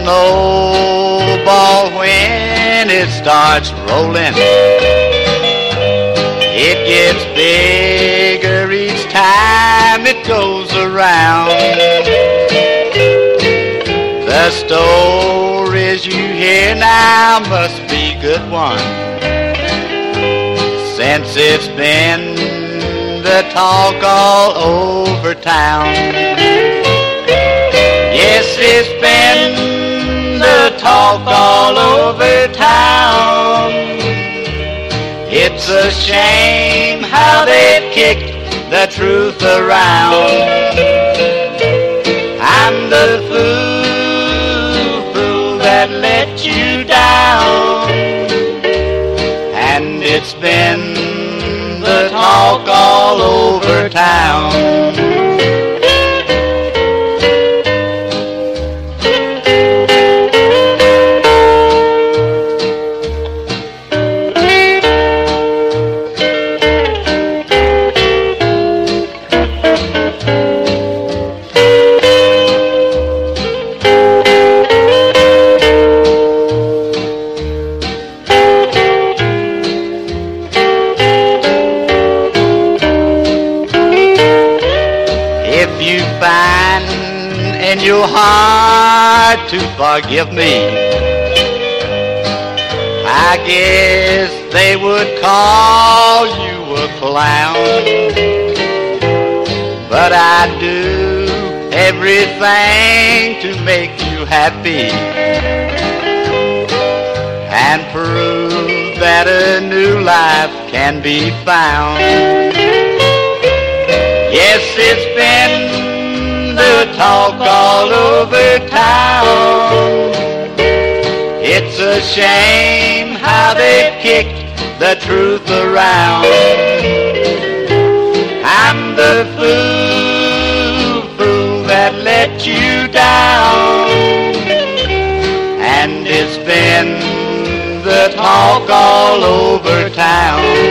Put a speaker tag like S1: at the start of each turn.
S1: snowball when it starts rolling. It gets bigger each time it goes around. The stories you hear now must be good ones, since it's been the talk all over town. Yes, it's been the talk all over town. It's a shame how they've kicked the truth around. I'm the fool that let you down, and it's been the talk all over town. If you find in your heart to forgive me, I guess they would call you a clown. But I do everything to make you happy and prove that a new life can be found. Yes, it's been the talk all over town. It's a shame how they've kicked the truth around. I'm the fool that let you down, and it's been the talk all over town.